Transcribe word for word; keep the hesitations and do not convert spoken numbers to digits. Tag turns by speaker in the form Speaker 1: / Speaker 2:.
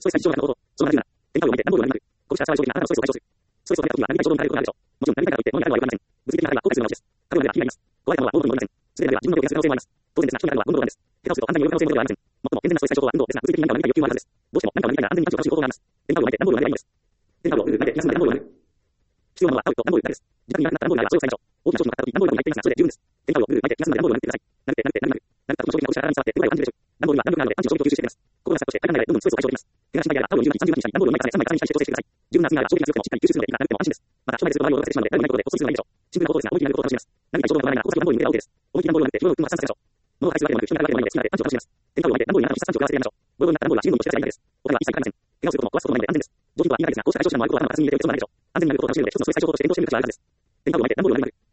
Speaker 1: ストレス対象のこと、そうなるな。電波を見て、暖房をなる。こうした最小的なあなたのストレスを解消する。ストレスを解消するには、何かに衝動になれることがあるでしょう。もちろん、何かがあって、もうになるのはよくありません。物理的なあれは後悔するのです。過去のあれは気になります。怖いものは物理によりません。すべてのあれは自分の予見する可能性もあります。当然ですが、人になるのは運動なんです。下手をすると簡単に喜ぶ可能性もありません。最も健全なストレス対処法は運動ですが、物理的に何かを何か欲求はあるはずです。どうしても何かを何かが安全に感じを楽しむ方法があります。電波を巻いて暖房をなればいいのです。電波を巻いて休んで暖房をなる。必要なのはタオルと暖房をです。自宅になった暖房になればそれを使いましょう。大きな商品を買った時、暖房に入っていますが、それで十分です。電波を巻いて休んで暖房をなってください。なってなってなるなる。なるかと商品が落ちたらに触って電波を感じるでしょう。暖房には暖房があるので、アンチの商品を吸収してくれます。心がスタートして、体内でどんどんストレスを解消できます。怪我しないであればタオルをじゅうなな、さんじゅうななにしたり、暖房をにまいからさんまいからにして調整してください。十分な暑さがあれば商品が強くてもしっかり吸収するので、いくらなくても安心です。また、初めですると場合を逃してしまうので、誰もいないことで、こっそりするのがいいでしょう。シンプルなことですが、思い切りなることを楽しみます。何かに衝動が生まれながら、ここ先暖房に入れれば OK です。思い切り暖房をなって、自分の運動を発散させましょう。物を排出わけでもなく、人になるわけでもないので、好きなので、アンチを楽しみます。電波を巻いて暖房にあなたの必殺アンチを買わせてやりましょう。ボロボロになった暖房には十分の持ち出せばいいだけです。お金は一切かかりません。怪我をすることも壊すこともないので安全です。上品とは言いないですが、こうした対処手段もあることを頭の片隅に入れておく必要がないでしょう。安全になることを楽しむので、一つのストレス対処法として運動してみる価値があるはずです。電波を巻いて暖房をなる。